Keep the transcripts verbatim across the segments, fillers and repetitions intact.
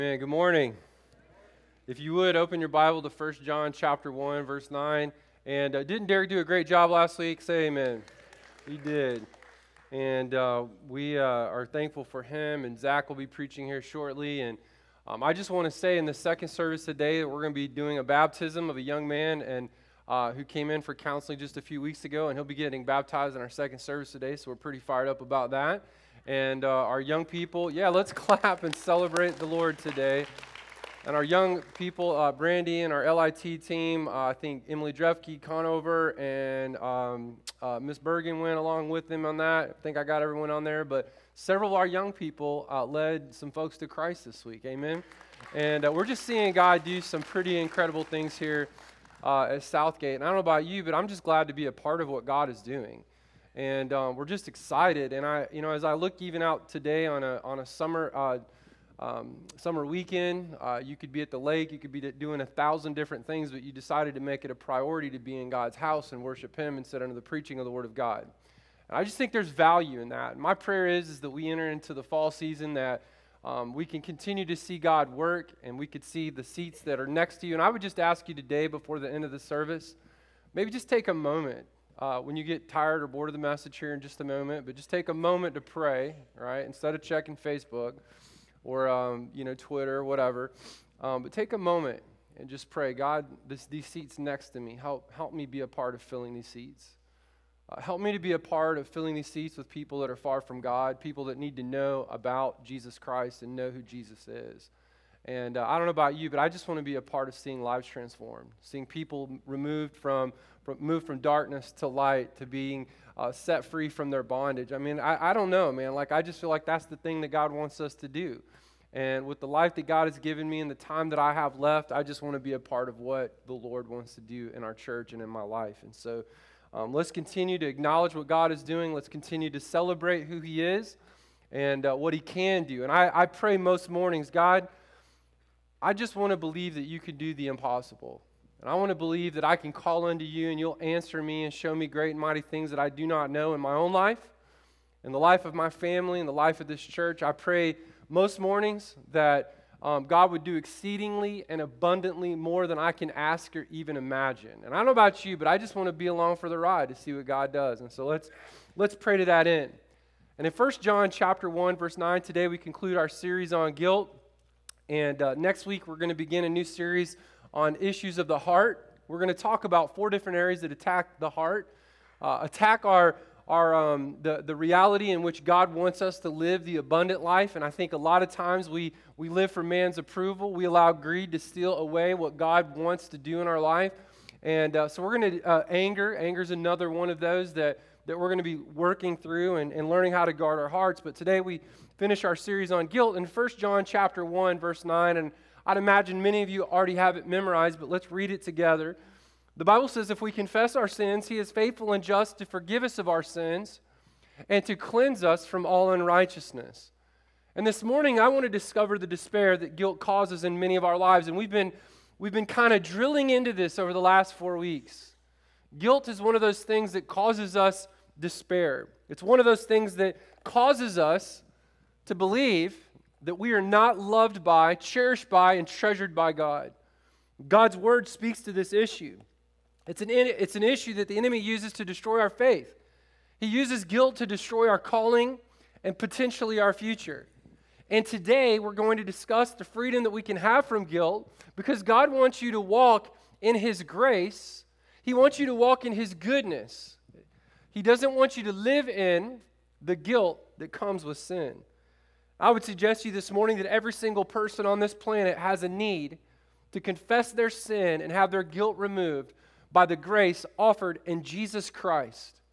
Man, good morning. If you would, open your Bible to First John chapter one, verse nine. And uh, didn't Derek do a great job last week? Say amen. He did. And uh, we uh, are thankful for him, and Zach will be preaching here shortly. And um, I just want to say in the second service today that we're going to be doing a baptism of a young man and uh, who came in for counseling just a few weeks ago, and he'll be getting baptized in our second service today, so we're pretty fired up about that. And uh, our young people, yeah, let's clap and celebrate the Lord today. And our young people, uh, Brandy and our L I T team, uh, I think Emily Drefke, Conover, and um, uh, Miss Bergen went along with them on that. I think I got everyone on there. But several of our young people uh, led some folks to Christ this week. Amen. And uh, we're just seeing God do some pretty incredible things here uh, at Southgate. And I don't know about you, but I'm just glad to be a part of what God is doing. And um, we're just excited. And I, you know, as I look even out today on a on a summer uh, um, summer weekend, uh, you could be at the lake, you could be doing a thousand different things, but you decided to make it a priority to be in God's house and worship Him and sit under the preaching of the Word of God. And I just think there's value in that. And my prayer is is that we enter into the fall season that um, we can continue to see God work, and we could see the seats that are next to you. And I would just ask you today, before the end of the service, maybe just take a moment. Uh, when you get tired or bored of the message here in just a moment, but just take a moment to pray, right? Instead of checking Facebook or um, you know Twitter or whatever, um, but take a moment and just pray. God, this, these seats next to me, help help me be a part of filling these seats. Uh, help me to be a part of filling these seats with people that are far from God, people that need to know about Jesus Christ and know who Jesus is. And uh, I don't know about you, but I just want to be a part of seeing lives transformed, seeing people removed from, from moved from darkness to light, to being uh, set free from their bondage. I mean, I, I don't know, man. Like, I just feel like that's the thing that God wants us to do. And with the life that God has given me and the time that I have left, I just want to be a part of what the Lord wants to do in our church and in my life. And so um, let's continue to acknowledge what God is doing. Let's continue to celebrate who He is and uh, what He can do. And I, I pray most mornings, God, I just want to believe that you can do the impossible. And I want to believe that I can call unto you and you'll answer me and show me great and mighty things that I do not know in my own life, in the life of my family, in the life of this church. I pray most mornings that um, God would do exceedingly and abundantly more than I can ask or even imagine. And I don't know about you, but I just want to be along for the ride to see what God does. And so let's let's pray to that end. And in First John chapter one, verse nine, today we conclude our series on guilt. And uh, next week, we're going to begin a new series on issues of the heart. We're going to talk about four different areas that attack the heart, uh, attack our our um, the, the reality in which God wants us to live the abundant life. And I think a lot of times we, we live for man's approval. We allow greed to steal away what God wants to do in our life. And uh, so we're going to, uh, anger. Anger is another one of those that, that we're going to be working through and, and learning how to guard our hearts. But today we finish our series on guilt in First John chapter one, verse nine, and I'd imagine many of you already have it memorized, but let's read it together. The Bible says, if we confess our sins, He is faithful and just to forgive us of our sins and to cleanse us from all unrighteousness. And this morning, I want to discover the despair that guilt causes in many of our lives, and we've been we've been kind of drilling into this over the last four weeks. Guilt is one of those things that causes us despair. It's one of those things that causes us to believe that we are not loved by, cherished by, and treasured by God. God's Word speaks to this issue. It's an, it's an issue that the enemy uses to destroy our faith. He uses guilt to destroy our calling and potentially our future. And today we're going to discuss the freedom that we can have from guilt because God wants you to walk in His grace. He wants you to walk in His goodness. He doesn't want you to live in the guilt that comes with sin. I would suggest to you this morning that every single person on this planet has a need to confess their sin and have their guilt removed by the grace offered in Jesus Christ.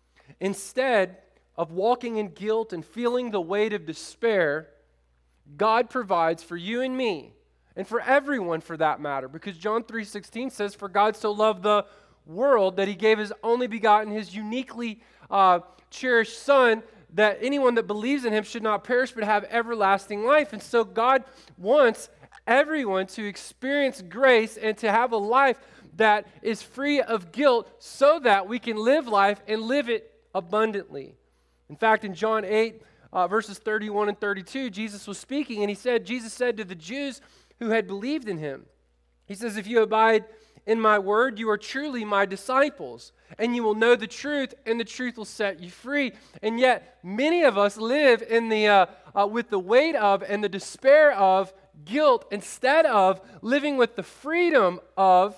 Instead of walking in guilt and feeling the weight of despair, God provides for you and me, and for everyone for that matter, because John three sixteen says, for God so loved the world that He gave His only begotten, His uniquely uh, cherished Son, that anyone that believes in Him should not perish but have everlasting life. And so God wants everyone to experience grace and to have a life that is free of guilt so that we can live life and live it abundantly. In fact, in John eight, uh, verses thirty-one and thirty-two, Jesus was speaking, and he said, Jesus said to the Jews who had believed in him, he says, if you abide in my word, you are truly my disciples, and you will know the truth, and the truth will set you free. And yet, many of us live in the uh, uh, with the weight of and the despair of guilt instead of living with the freedom of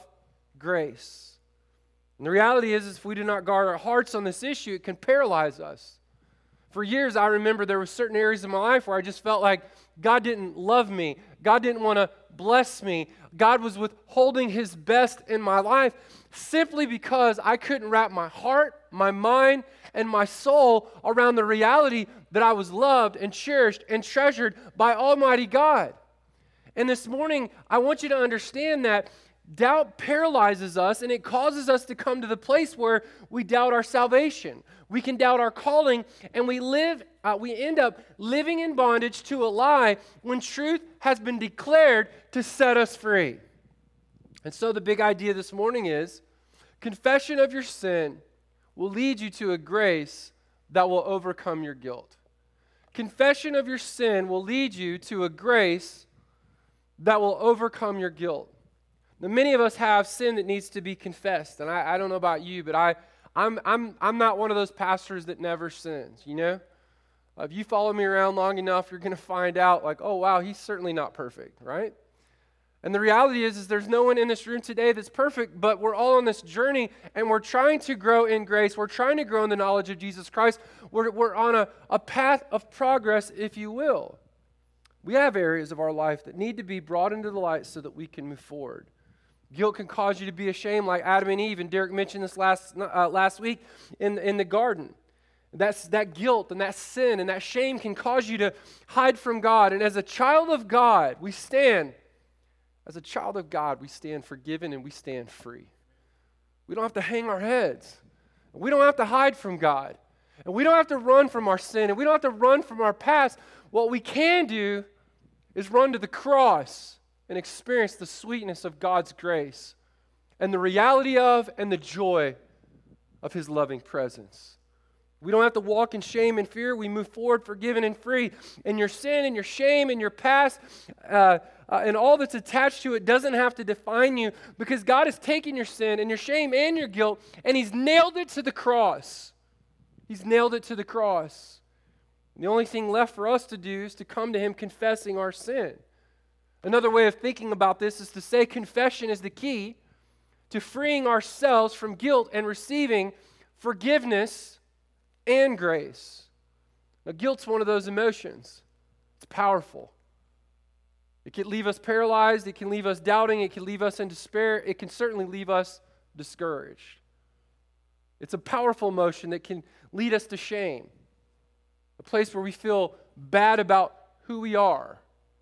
grace. And the reality is, is if we do not guard our hearts on this issue, it can paralyze us. For years, I remember there were certain areas of my life where I just felt like God didn't love me. God didn't want to bless me. God was withholding his best in my life simply because I couldn't wrap my heart, my mind, and my soul around the reality that I was loved and cherished and treasured by Almighty God. And this morning, I want you to understand that doubt paralyzes us, and it causes us to come to the place where we doubt our salvation. We can doubt our calling, and we live. Uh, we end up living in bondage to a lie when truth has been declared to set us free. And so the big idea this morning is confession of your sin will lead you to a grace that will overcome your guilt. Confession of your sin will lead you to a grace that will overcome your guilt. Now, many of us have sin that needs to be confessed, and I, I don't know about you, but I, I'm, I'm, I'm not one of those pastors that never sins, you know? Uh, if you follow me around long enough, you're going to find out, like, oh, wow, he's certainly not perfect, right? And the reality is, is there's no one in this room today that's perfect, but we're all on this journey, and we're trying to grow in grace. We're trying to grow in the knowledge of Jesus Christ. We're, we're on a, a path of progress, if you will. We have areas of our life that need to be brought into the light so that we can move forward. Guilt can cause you to be ashamed like Adam and Eve, and Derek mentioned this last uh, last week in, in the garden. That's, that guilt and that sin and that shame can cause you to hide from God. And as a child of God, we stand, as a child of God, we stand forgiven and we stand free. We don't have to hang our heads. We don't have to hide from God. And we don't have to run from our sin, and we don't have to run from our past. What we can do is run to the cross and experience the sweetness of God's grace and the reality of and the joy of his loving presence. We don't have to walk in shame and fear. We move forward forgiven and free. And your sin and your shame and your past uh, uh, and all that's attached to it doesn't have to define you, because God has taken your sin and your shame and your guilt and he's nailed it to the cross. He's nailed it to the cross. And the only thing left for us to do is to come to him confessing our sin. Another way of thinking about this is to say confession is the key to freeing ourselves from guilt and receiving forgiveness and grace. Now, guilt's one of those emotions. It's powerful. It can leave us paralyzed. It can leave us doubting. It can leave us in despair. It can certainly leave us discouraged. It's a powerful emotion that can lead us to shame, a place where we feel bad about who we are.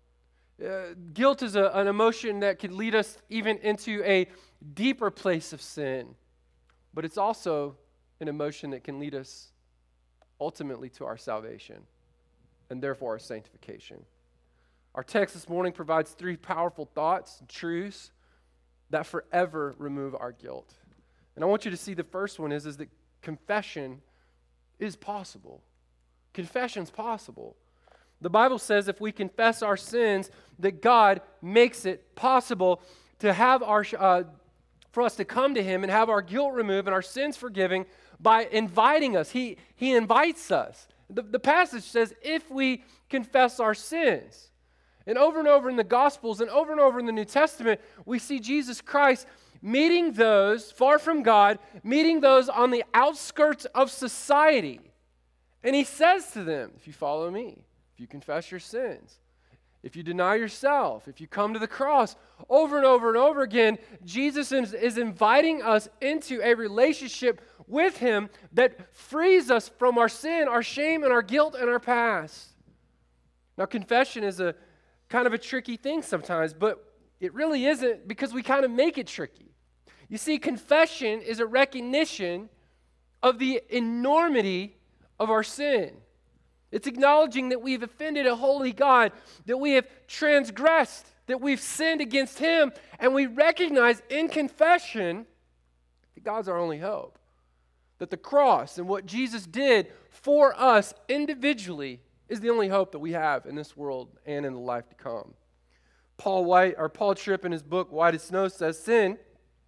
Uh, guilt is a, an emotion that can lead us even into a deeper place of sin, but it's also an emotion that can lead us ultimately to our salvation and therefore our sanctification. Our text this morning provides three powerful thoughts and truths that forever remove our guilt. And I want you to see the first one is, is that confession is possible. Confession's possible. The Bible says if we confess our sins, that God makes it possible to have our uh, for us to come to him and have our guilt removed and our sins forgiven by inviting us. He, he invites us. The, the passage says if we confess our sins. And over and over in the Gospels and over and over in the New Testament, we see Jesus Christ meeting those far from God, meeting those on the outskirts of society. And he says to them, if you follow me, if you confess your sins, if you deny yourself, if you come to the cross, over and over and over again, Jesus is, is inviting us into a relationship with him that frees us from our sin, our shame, and our guilt and our past. Now, confession is a kind of a tricky thing sometimes, but it really isn't, because we kind of make it tricky. You see, confession is a recognition of the enormity of our sin. It's acknowledging that we've offended a holy God, that we have transgressed, that we've sinned against him, and we recognize in confession that God's our only hope. That the cross and what Jesus did for us individually is the only hope that we have in this world and in the life to come. Paul White, or Paul Tripp in his book, White as Snow, says sin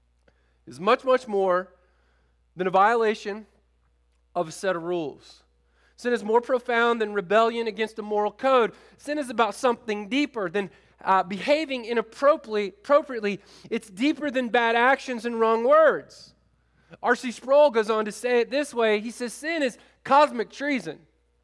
is much, much more than a violation of a set of rules. Sin is more profound than rebellion against a moral code. Sin is about something deeper than uh, behaving inappropriately. appropriately. It's deeper than bad actions and wrong words. R C Sproul goes on to say it this way. He says, sin is cosmic treason.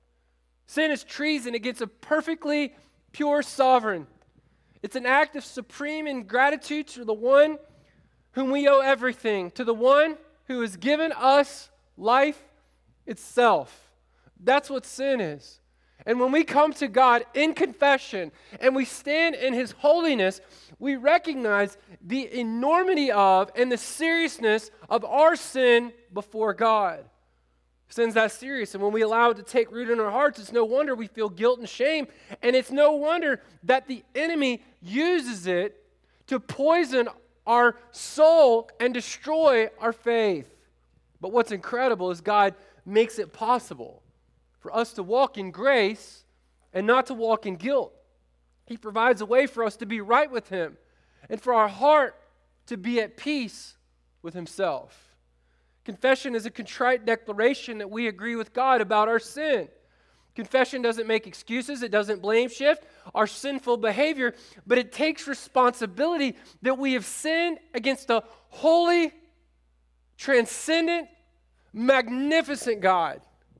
Sin is treason against a perfectly pure sovereign. It's an act of supreme ingratitude to the one whom we owe everything, to the one who has given us life itself. That's what sin is. And when we come to God in confession and we stand in His holiness, we recognize the enormity of and the seriousness of our sin before God. Sin's that serious, and when we allow it to take root in our hearts, it's no wonder we feel guilt and shame, and it's no wonder that the enemy uses it to poison our soul and destroy our faith. But what's incredible is God makes it possible for us to walk in grace and not to walk in guilt. He provides a way for us to be right with Him and for our heart to be at peace with Himself. Confession is a contrite declaration that we agree with God about our sin. Confession doesn't make excuses. It doesn't blame shift our sinful behavior, but it takes responsibility that we have sinned against a holy, transcendent, magnificent God.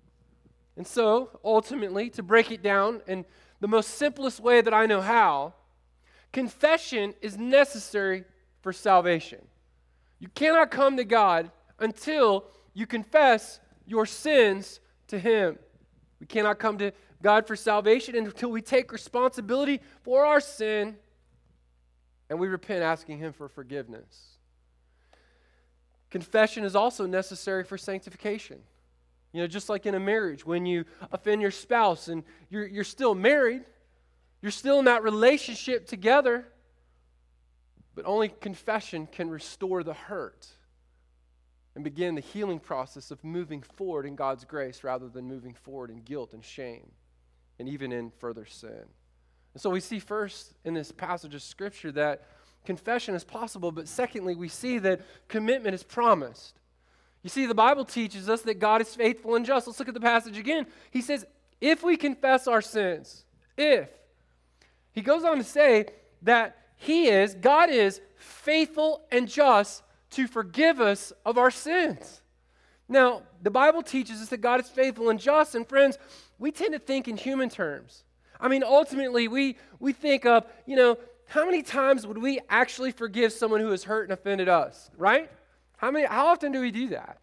And so, ultimately, to break it down in the most simplest way that I know how, confession is necessary for salvation. You cannot come to God until you confess your sins to Him. We cannot come to God for salvation until we take responsibility for our sin and we repent, asking Him for forgiveness. Confession is also necessary for sanctification. You know, just like in a marriage, when you offend your spouse and you're, you're still married, you're still in that relationship together, but only confession can restore the hurt and begin the healing process of moving forward in God's grace rather than moving forward in guilt and shame and even in further sin. And so we see first in this passage of Scripture that confession is possible, but secondly, we see that commitment is promised. You see, the Bible teaches us that God is faithful and just. Let's look at the passage again. He says, if we confess our sins, if. He goes on to say that He is, God is faithful and just to forgive us of our sins. Now, the Bible teaches us that God is faithful and just, and friends, we tend to think in human terms. I mean, ultimately, we, we think of, you know, how many times would we actually forgive someone who has hurt and offended us, right? How many? How often do we do that?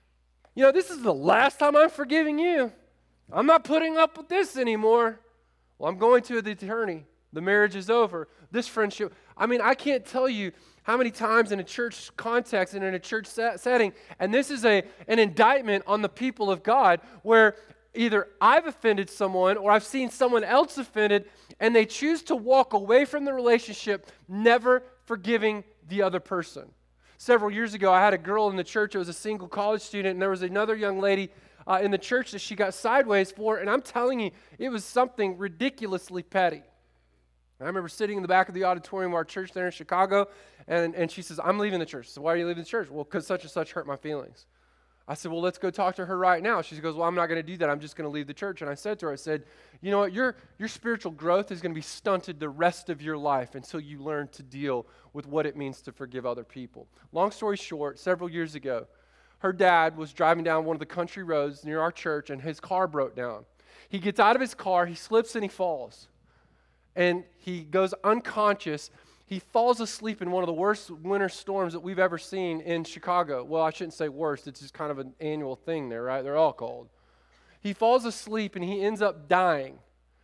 You know, this is the last time I'm forgiving you. I'm not putting up with this anymore. Well, I'm going to the attorney. The marriage is over. This friendship, I mean, I can't tell you how many times in a church context and in a church set, setting, and this is a an indictment on the people of God, where either I've offended someone or I've seen someone else offended, and they choose to walk away from the relationship, never forgiving the other person. Several years ago, I had a girl in the church that was a single college student, and there was another young lady uh, in the church that she got sideways for, and I'm telling you, it was something ridiculously petty. I remember sitting in the back of the auditorium of our church there in Chicago, and, and she says, I'm leaving the church. So why are you leaving the church? Well, because such and such hurt my feelings. I said, well, let's go talk to her right now. She goes, well, I'm not going to do that. I'm just going to leave the church. And I said to her, I said, you know what, your, your spiritual growth is going to be stunted the rest of your life until you learn to deal with what it means to forgive other people. Long story short, several years ago, her dad was driving down one of the country roads near our church, and his car broke down. He gets out of his car, he slips and he falls. And he goes unconscious. He falls asleep in one of the worst winter storms that we've ever seen in Chicago. Well, I shouldn't say worst. It's just kind of an annual thing there, right? They're all cold. He falls asleep and he ends up dying.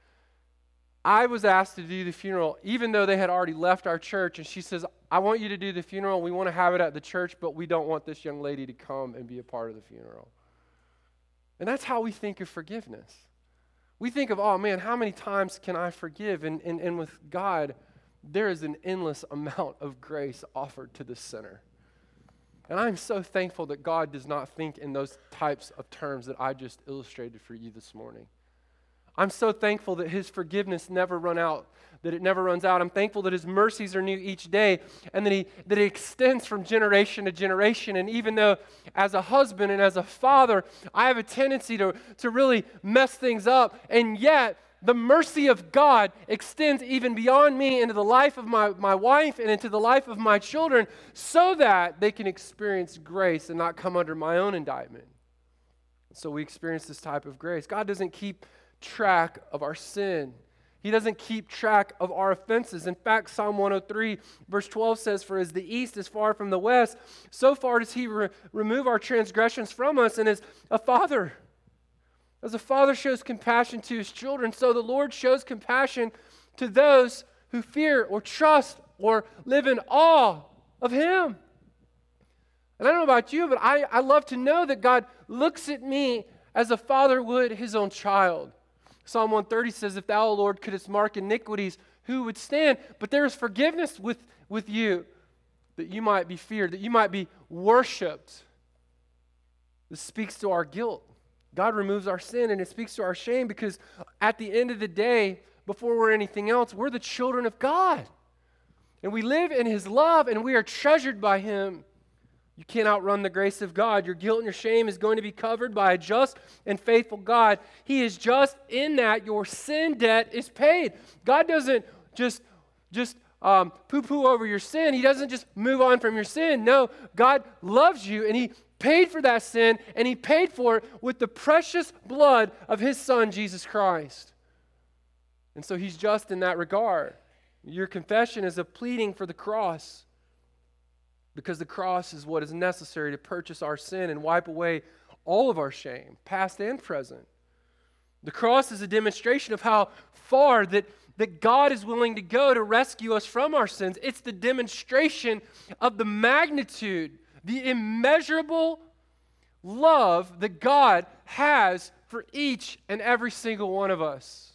I was asked to do the funeral, even though they had already left our church. And she says, I want you to do the funeral. We want to have it at the church, but we don't want this young lady to come and be a part of the funeral. And that's how we think of forgiveness. We think of, oh man, how many times can I forgive? And, and, and with God, there is an endless amount of grace offered to the sinner. And I'm so thankful that God does not think in those types of terms that I just illustrated for you this morning. I'm so thankful that his forgiveness never run out, that it never runs out. I'm thankful that his mercies are new each day, and that he that it extends from generation to generation. And even though as a husband and as a father, I have a tendency to, to really mess things up, and yet the mercy of God extends even beyond me into the life of my, my wife and into the life of my children, so that they can experience grace and not come under my own indictment. So we experience this type of grace. God doesn't keep track of our sin. He doesn't keep track of our offenses. In fact, Psalm one oh three, verse twelve says, "For as the east is far from the west, so far does he re- remove our transgressions from us." And as a father, as a father shows compassion to his children, so the Lord shows compassion to those who fear or trust or live in awe of him. And I don't know about you, but I, I love to know that God looks at me as a father would his own child. Psalm one thirty says, "If thou, O Lord, couldst mark iniquities, who would stand? But there is forgiveness with, with you, that you might be feared, that you might be worshipped." This speaks to our guilt. God removes our sin, and it speaks to our shame, because at the end of the day, before we're anything else, we're the children of God. And we live in his love, and we are treasured by him. You can't outrun the grace of God. Your guilt and your shame is going to be covered by a just and faithful God. He is just in that your sin debt is paid. God doesn't just, just um, poo-poo over your sin. He doesn't just move on from your sin. No, God loves you, and he paid for that sin, and he paid for it with the precious blood of his Son, Jesus Christ. And so he's just in that regard. Your confession is a pleading for the cross, because the cross is what is necessary to purchase our sin and wipe away all of our shame, past and present. The cross is a demonstration of how far that, that God is willing to go to rescue us from our sins. It's the demonstration of the magnitude, the immeasurable love that God has for each and every single one of us.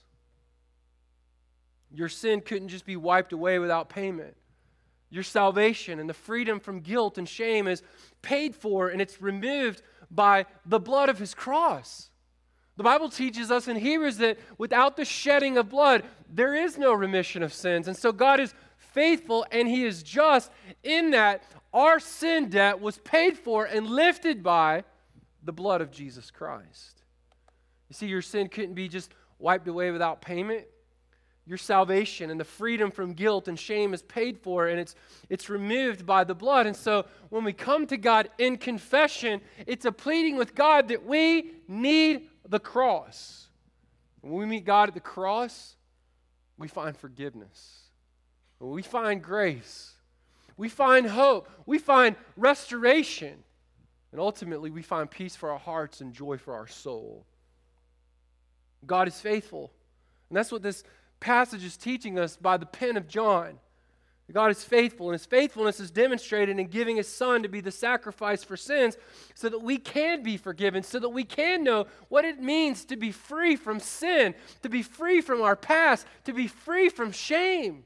Your sin couldn't just be wiped away without payment. Your salvation and the freedom from guilt and shame is paid for, and it's removed by the blood of his cross. The Bible teaches us in Hebrews that without the shedding of blood, there is no remission of sins. And so God is faithful and he is just in that our sin debt was paid for and lifted by the blood of Jesus Christ. You see, your sin couldn't be just wiped away without payment. Your salvation and the freedom from guilt and shame is paid for, and it's, it's removed by the blood. And so when we come to God in confession, it's a pleading with God that we need the cross. When we meet God at the cross, we find forgiveness. When we find grace, we find hope, we find restoration, and ultimately we find peace for our hearts and joy for our soul. God is faithful, and that's what this passage is teaching us by the pen of John. God is faithful, and his faithfulness is demonstrated in giving his Son to be the sacrifice for sins, so that we can be forgiven, so that we can know what it means to be free from sin, to be free from our past, to be free from shame.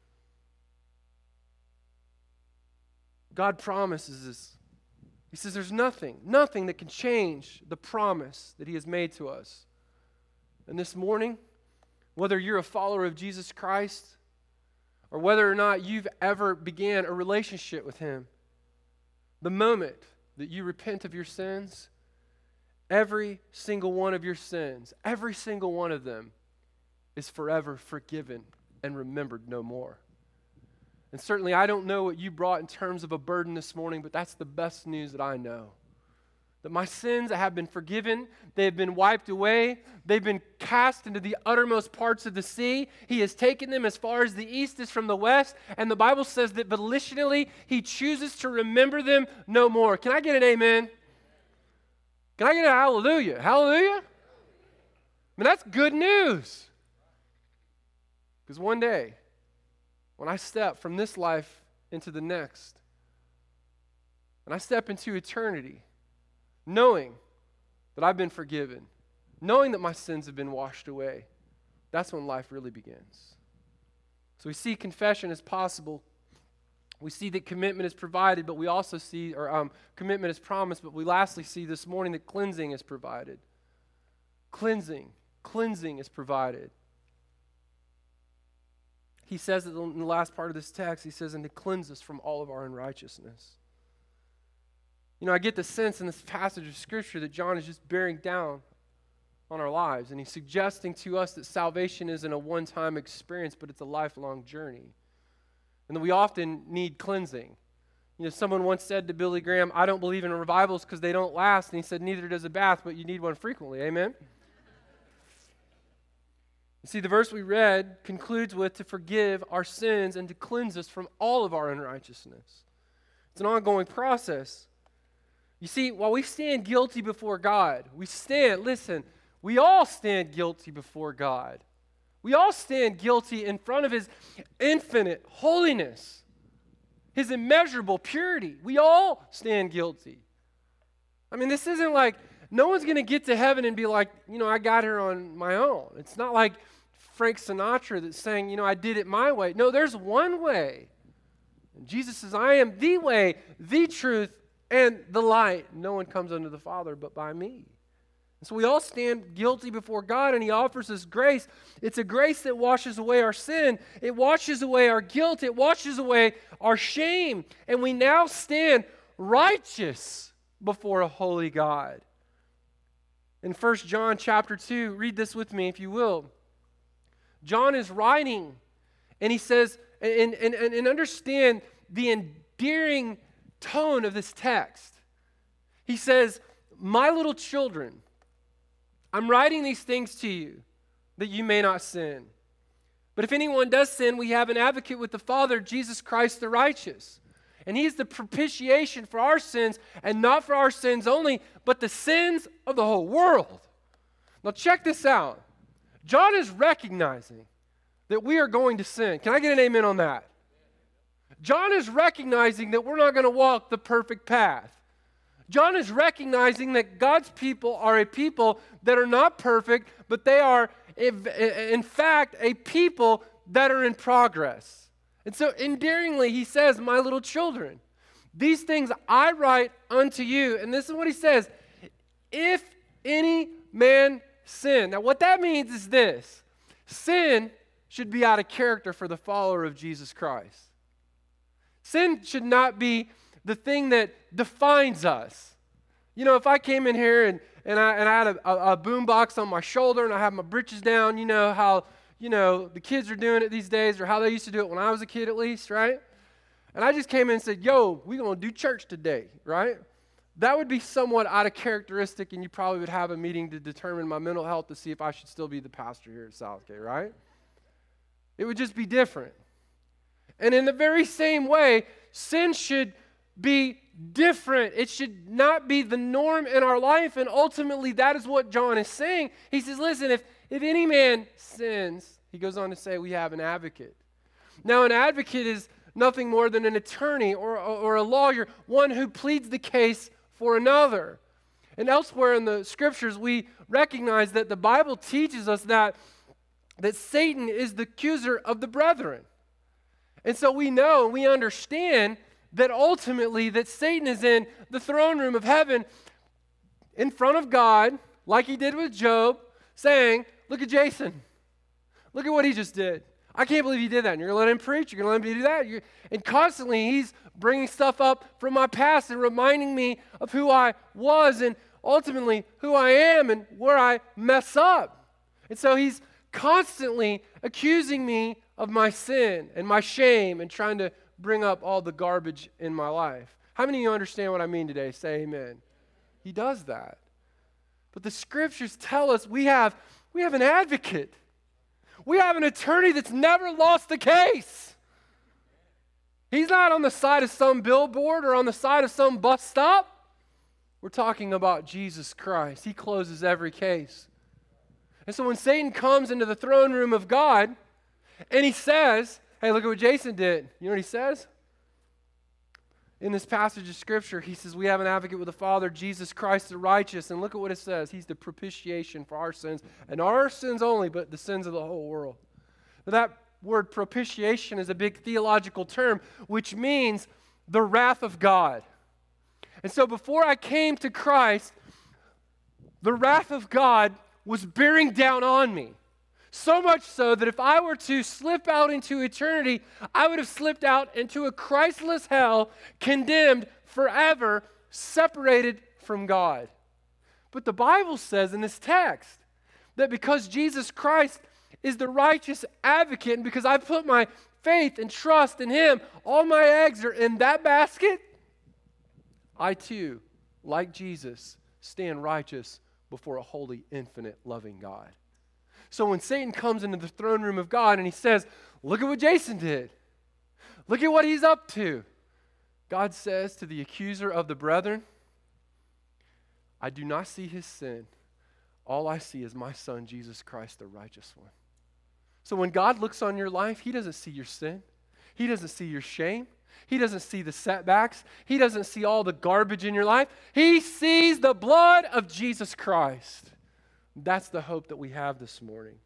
God promises this. He says there's nothing, nothing that can change the promise that he has made to us. And this morning, whether you're a follower of Jesus Christ or whether or not you've ever began a relationship with him, the moment that you repent of your sins, every single one of your sins, every single one of them is forever forgiven and remembered no more. And certainly I don't know what you brought in terms of a burden this morning, but that's the best news that I know. That my sins have been forgiven, they have been wiped away, they've been cast into the uttermost parts of the sea. He has taken them as far as the east is from the west, and the Bible says that volitionally he chooses to remember them no more. Can I get an amen? Can I get a hallelujah? Hallelujah? I mean, that's good news. Because one day, when I step from this life into the next, and I step into eternity, knowing that I've been forgiven, knowing that my sins have been washed away, that's when life really begins. So we see confession is possible. We see that commitment is provided, but we also see, or um, commitment is promised, but we lastly see this morning that cleansing is provided. Cleansing. cleansing is provided. He says it in the last part of this text, he says, and to cleanse us from all of our unrighteousness. You know, I get the sense in this passage of Scripture that John is just bearing down on our lives, and he's suggesting to us that salvation isn't a one-time experience, but it's a lifelong journey, and that we often need cleansing. You know, someone once said to Billy Graham, I don't believe in revivals because they don't last, and he said, neither does a bath, but you need one frequently. Amen? You see, the verse we read concludes with to forgive our sins and to cleanse us from all of our unrighteousness. It's an ongoing process. You see, while we stand guilty before God, we stand, listen, we all stand guilty before God. We all stand guilty in front of His infinite holiness, His immeasurable purity. We all stand guilty. I mean, this isn't like, no one's going to get to heaven and be like, you know, I got here on my own. It's not like Frank Sinatra that's saying, you know, I did it my way. No, there's one way. And Jesus says, I am the way, the truth, and the light. No one comes unto the Father but by me. And so we all stand guilty before God, and He offers us grace. It's a grace that washes away our sin. It washes away our guilt. It washes away our shame. And we now stand righteous before a holy God. In First John chapter two, read this with me if you will. John is writing, and he says, and, and, and understand the endearing tone of this text. He says, my little children, I'm writing these things to you that you may not sin. But if anyone does sin, we have an advocate with the Father, Jesus Christ the righteous. And He's the propitiation for our sins, and not for our sins only, but the sins of the whole world. Now check this out. John is recognizing that we are going to sin. Can I get an amen on that? John is recognizing that we're not going to walk the perfect path. John is recognizing that God's people are a people that are not perfect, but they are, in fact, a people that are in progress. And so endearingly, he says, my little children, these things I write unto you. And this is what he says, if any man sin. Now what that means is this. Sin should be out of character for the follower of Jesus Christ. Sin should not be the thing that defines us. You know, if I came in here and, and, I, and I had a, a, a boom box on my shoulder and I have my britches down, you know how, you know, the kids are doing it these days, or how they used to do it when I was a kid at least, right? And I just came in and said, yo, we're going to do church today, right? That would be somewhat out of characteristic, and you probably would have a meeting to determine my mental health to see if I should still be the pastor here at Southgate, right? It would just be different. And in the very same way, sin should be different. It should not be the norm in our life, and ultimately that is what John is saying. He says, listen, if, if any man sins, he goes on to say, we have an advocate. Now, an advocate is nothing more than an attorney or, or, or a lawyer, one who pleads the case for another. And elsewhere in the Scriptures, we recognize that the Bible teaches us that, that Satan is the accuser of the brethren. And so we know and we understand that ultimately that Satan is in the throne room of heaven in front of God, like he did with Job, saying, look at Jason. Look at what he just did. I can't believe he did that. And you're going to let him preach? You're going to let him do that? You're, and constantly he's bringing stuff up from my past and reminding me of who I was and ultimately who I am and where I mess up. And so he's constantly accusing me of my sin and my shame and trying to bring up all the garbage in my life. How many of you understand what I mean today? Say amen. He does that. But the Scriptures tell us we have, we have an advocate. We have an attorney that's never lost a case. He's not on the side of some billboard or on the side of some bus stop. We're talking about Jesus Christ. He closes every case. And so when Satan comes into the throne room of God and he says, hey, look at what Jason did. You know what he says? In this passage of Scripture, he says, we have an advocate with the Father, Jesus Christ the righteous. And look at what it says. He's the propitiation for our sins. And our sins only, but the sins of the whole world. Now, that word propitiation is a big theological term, which means the wrath of God. And so before I came to Christ, the wrath of God was bearing down on me. So much so that if I were to slip out into eternity, I would have slipped out into a Christless hell, condemned forever, separated from God. But the Bible says in this text that because Jesus Christ is the righteous advocate, and because I put my faith and trust in Him, all my eggs are in that basket, I too, like Jesus, stand righteous before a holy, infinite, loving God. So when Satan comes into the throne room of God and he says, look at what Jason did. Look at what he's up to. God says to the accuser of the brethren, I do not see his sin. All I see is my son, Jesus Christ, the righteous one. So when God looks on your life, He doesn't see your sin. He doesn't see your shame. He doesn't see the setbacks. He doesn't see all the garbage in your life. He sees the blood of Jesus Christ. That's the hope that we have this morning.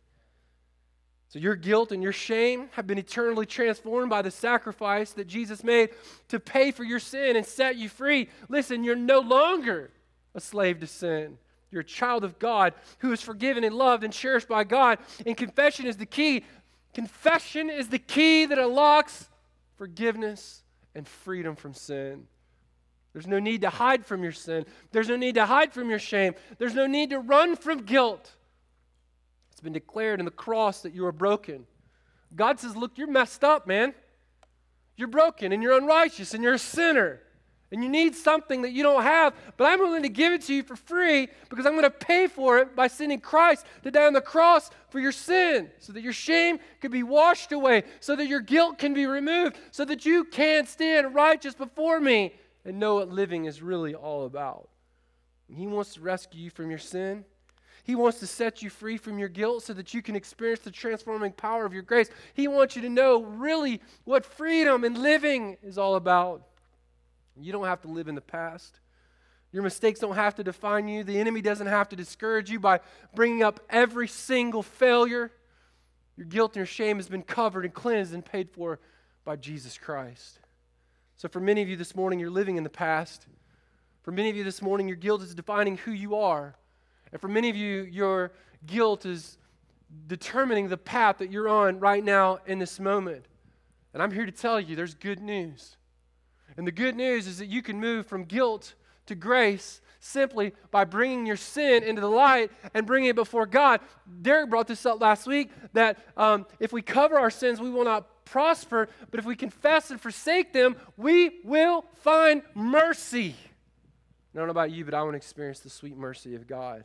So your guilt and your shame have been eternally transformed by the sacrifice that Jesus made to pay for your sin and set you free. Listen, you're no longer a slave to sin. You're a child of God who is forgiven and loved and cherished by God. And confession is the key. Confession is the key that unlocks forgiveness and freedom from sin. There's no need to hide from your sin. There's no need to hide from your shame. There's no need to run from guilt. It's been declared in the cross that you are broken. God says, look, you're messed up, man. You're broken and you're unrighteous and you're a sinner. And you need something that you don't have, but I'm willing to give it to you for free because I'm going to pay for it by sending Christ to die on the cross for your sin so that your shame could be washed away, so that your guilt can be removed, so that you can stand righteous before me and know what living is really all about. And He wants to rescue you from your sin. He wants to set you free from your guilt so that you can experience the transforming power of your grace. He wants you to know really what freedom and living is all about. You don't have to live in the past. Your mistakes don't have to define you. The enemy doesn't have to discourage you by bringing up every single failure. Your guilt and your shame has been covered and cleansed and paid for by Jesus Christ. So for many of you this morning, you're living in the past. For many of you this morning, your guilt is defining who you are. And for many of you, your guilt is determining the path that you're on right now in this moment. And I'm here to tell you there's good news. And the good news is that you can move from guilt to grace simply by bringing your sin into the light and bringing it before God. Derek brought this up last week, that um, if we cover our sins, we will not prosper, but if we confess and forsake them, we will find mercy. I don't know about you, but I want to experience the sweet mercy of God.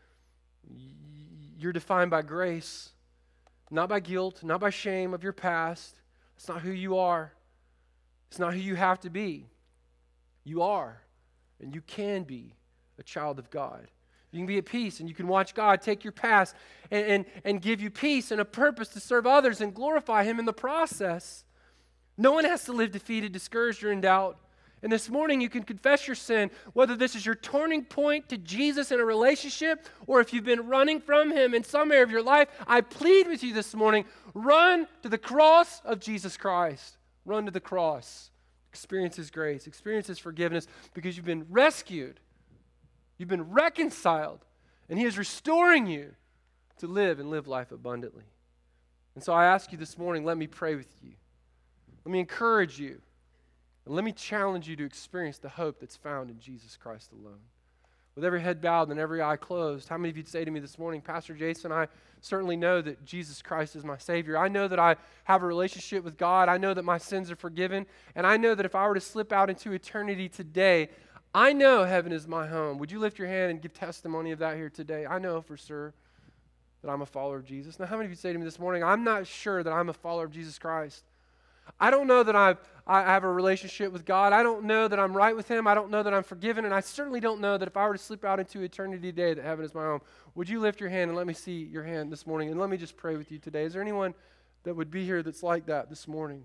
You're defined by grace, not by guilt, not by shame of your past. It's not who you are. It's not who you have to be. You are, and you can be a child of God. You can be at peace, and you can watch God take your past and, and, and give you peace and a purpose to serve others and glorify Him in the process. No one has to live defeated, discouraged, or in doubt. And this morning you can confess your sin, whether this is your turning point to Jesus in a relationship or if you've been running from Him in some area of your life. I plead with you this morning, run to the cross of Jesus Christ. Run to the cross. Experience His grace. Experience His forgiveness because you've been rescued. You've been reconciled. And He is restoring you to live and live life abundantly. And so I ask you this morning, let me pray with you. Let me encourage you. And let me challenge you to experience the hope that's found in Jesus Christ alone. With every head bowed and every eye closed, how many of you would say to me this morning, Pastor Jason, I certainly know that Jesus Christ is my Savior. I know that I have a relationship with God. I know that my sins are forgiven. And I know that if I were to slip out into eternity today, I know heaven is my home. Would you lift your hand and give testimony of that here today? I know for sure that I'm a follower of Jesus. Now, how many of you say to me this morning, I'm not sure that I'm a follower of Jesus Christ. I don't know that I've, I have a relationship with God. I don't know that I'm right with Him. I don't know that I'm forgiven. And I certainly don't know that if I were to slip out into eternity today that heaven is my home. Would you lift your hand and let me see your hand this morning? And let me just pray with you today. Is there anyone that would be here that's like that this morning?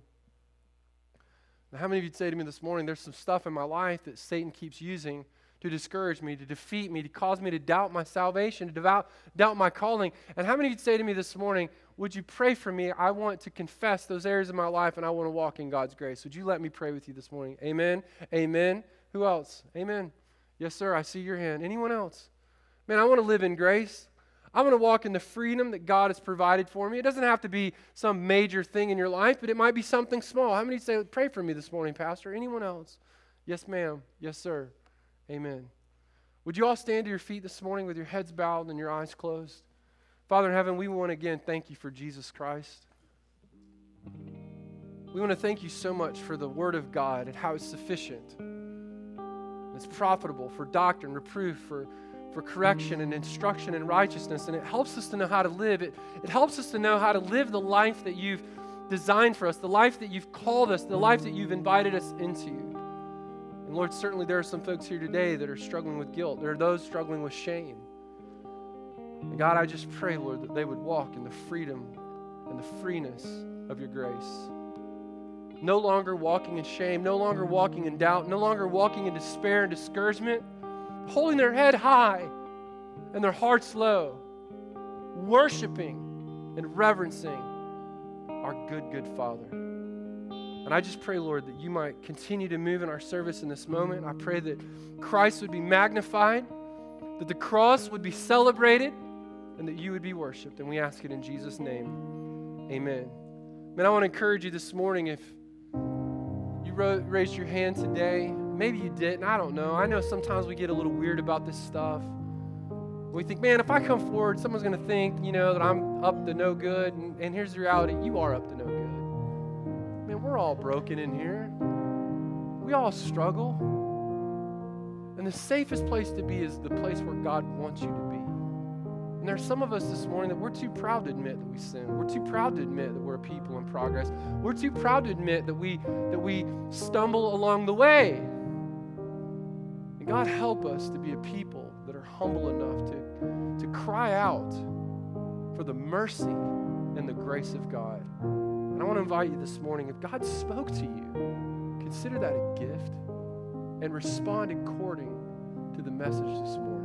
Now, how many of you would say to me this morning, there's some stuff in my life that Satan keeps using to discourage me, to defeat me, to cause me to doubt my salvation, to devout, doubt my calling? And how many of you would say to me this morning, would you pray for me? I want to confess those areas of my life and I want to walk in God's grace. Would you let me pray with you this morning? Amen. Amen. Who else? Amen. Yes, sir. I see your hand. Anyone else? Man, I want to live in grace. I'm going to walk in the freedom that God has provided for me. It doesn't have to be some major thing in your life, but it might be something small. How many say, pray for me this morning, Pastor? Anyone else? Yes, ma'am. Yes, sir. Amen. Would you all stand to your feet this morning with your heads bowed and your eyes closed? Father in heaven, we want to again thank you for Jesus Christ. We want to thank you so much for the Word of God and how it's sufficient. It's profitable for doctrine, reproof, for, for correction and instruction in righteousness, and it helps us to know how to live. It, it helps us to know how to live the life that you've designed for us, the life that you've called us, the life that you've invited us into. And Lord, certainly there are some folks here today that are struggling with guilt. There are those struggling with shame. And God, I just pray, Lord, that they would walk in the freedom and the freeness of your grace. No longer walking in shame, no longer walking in doubt, no longer walking in despair and discouragement, holding their head high and their hearts low, worshiping and reverencing our good, good Father. And I just pray, Lord, that you might continue to move in our service in this moment. I pray that Christ would be magnified, that the cross would be celebrated, and that you would be worshiped. And we ask it in Jesus' name. Amen. Man, I want to encourage you this morning, if you wrote, raised your hand today, maybe you didn't, I don't know. I know sometimes we get a little weird about this stuff. We think, man, if I come forward, someone's going to think, you know, that I'm up to no good. And, and here's the reality. You are up to no good. Man, we're all broken in here. We all struggle. And the safest place to be is the place where God wants you to be. And there's some of us this morning that we're too proud to admit that we sin. We're too proud to admit that we're a people in progress. We're too proud to admit that we that we stumble along the way. And God, help us to be a people that are humble enough to, to cry out for the mercy and the grace of God. And I want to invite you this morning, if God spoke to you, consider that a gift and respond according to the message this morning.